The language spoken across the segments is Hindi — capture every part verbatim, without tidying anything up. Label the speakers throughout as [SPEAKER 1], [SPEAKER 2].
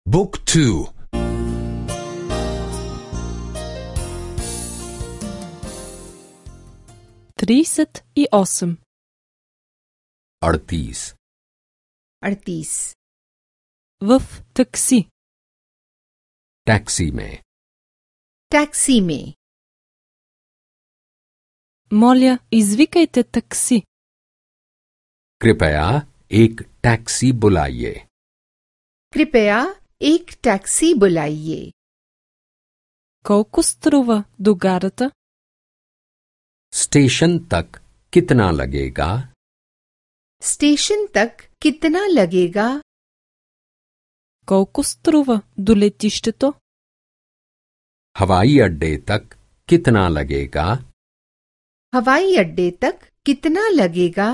[SPEAKER 1] Book two.
[SPEAKER 2] Тридцать и осем.
[SPEAKER 1] अड़तीस.
[SPEAKER 3] अड़तीस
[SPEAKER 2] В такси.
[SPEAKER 1] टैक्सी में.
[SPEAKER 3] टैक्सी में
[SPEAKER 2] Моля, извикайте такси.
[SPEAKER 1] कृपया एक टैक्सी बुलाइए.
[SPEAKER 3] कृपया एक टैक्सी बुलाइए.
[SPEAKER 2] Колко струва до гарата?
[SPEAKER 1] स्टेशन तक कितना लगेगा?
[SPEAKER 3] स्टेशन तक कितना लगेगा?
[SPEAKER 2] Колко струва до летището?
[SPEAKER 1] हवाई अड्डे तक कितना लगेगा?
[SPEAKER 3] हवाई अड्डे तक कितना लगेगा?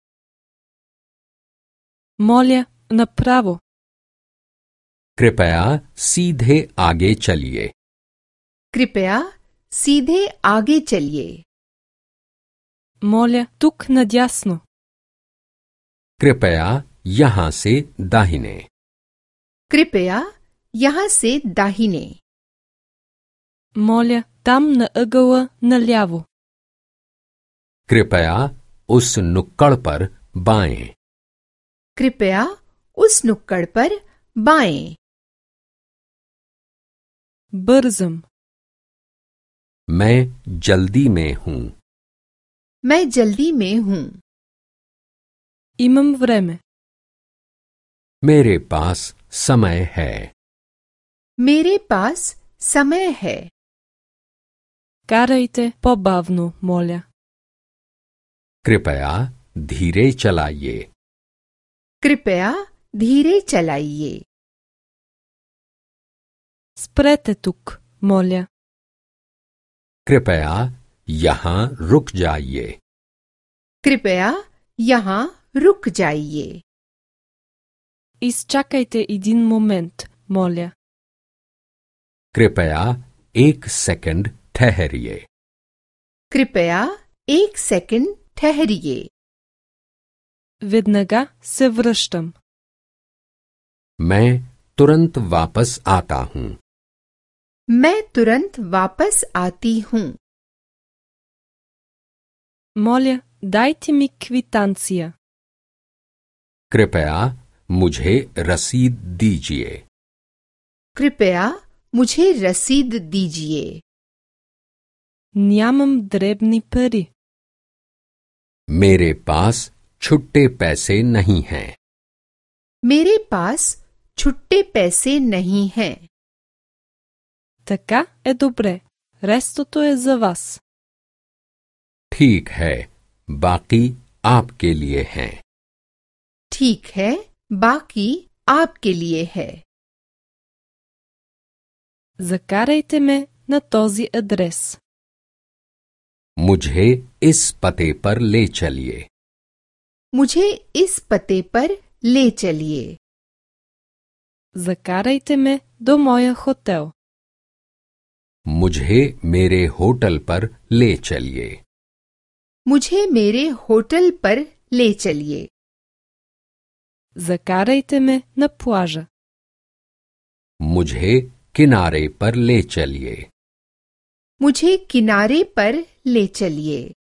[SPEAKER 2] Моля, направо.
[SPEAKER 1] कृपया सीधे आगे चलिए.
[SPEAKER 3] कृपया सीधे आगे चलिए.
[SPEAKER 2] Моля, тук надясно.
[SPEAKER 1] कृपया यहाँ से दाहिने.
[SPEAKER 3] कृपया यहाँ से दाहिने.
[SPEAKER 2] Моля, там на ъгъла наляво.
[SPEAKER 1] कृपया उस नुक्कड़ पर बाएं.
[SPEAKER 3] कृपया उस नुक्कड़ पर बाएं.
[SPEAKER 2] Бързам.
[SPEAKER 1] मैं जल्दी में हूँ.
[SPEAKER 3] मैं जल्दी में हूँ.
[SPEAKER 2] Имам време.
[SPEAKER 1] मेरे पास समय है.
[SPEAKER 3] मेरे पास समय है.
[SPEAKER 2] Карайте по-бавно, моля.
[SPEAKER 1] कृपया धीरे चलाइए.
[SPEAKER 3] कृपया धीरे चलाइए.
[SPEAKER 2] Спрете тук, моля.
[SPEAKER 1] कृपया यहाँ रुक जाइए.
[SPEAKER 3] कृपया यहाँ रुक जाइए.
[SPEAKER 2] Изчакайте един момент, моля.
[SPEAKER 1] कृपया एक सेकंड ठहरिए.
[SPEAKER 3] कृपया एक सेकंड ठहरिए.
[SPEAKER 2] Веднага се връщам.
[SPEAKER 1] मैं तुरंत वापस आता हूँ.
[SPEAKER 3] मैं तुरंत वापस आती हूँ.
[SPEAKER 2] Моля, дайте ми квитанция.
[SPEAKER 1] कृपया मुझे रसीद दीजिए.
[SPEAKER 3] कृपया मुझे रसीद दीजिए.
[SPEAKER 2] Нямам дребни пари.
[SPEAKER 1] मेरे पास छुट्टे पैसे नहीं हैं.
[SPEAKER 3] मेरे पास छुट्टे पैसे नहीं हैं.
[SPEAKER 2] Така е добре. Рестото е за вас.
[SPEAKER 1] ठीक है, बाकी आपके लिए हैं.
[SPEAKER 3] ठीक है, बाकी आपके लिए है.
[SPEAKER 2] Закарайте ме на този адрес.
[SPEAKER 1] मुझे इस पते पर ले चलिए.
[SPEAKER 3] मुझे इस पते पर ले चलिए.
[SPEAKER 2] Закарайте ме до моя хотел.
[SPEAKER 1] मुझे मेरे होटल पर ले चलिए.
[SPEAKER 3] मुझे मेरे होटल पर ले चलिए.
[SPEAKER 2] Закарайте ме на плажа.
[SPEAKER 1] मुझे किनारे पर ले चलिए.
[SPEAKER 3] मुझे किनारे पर ले चलिए.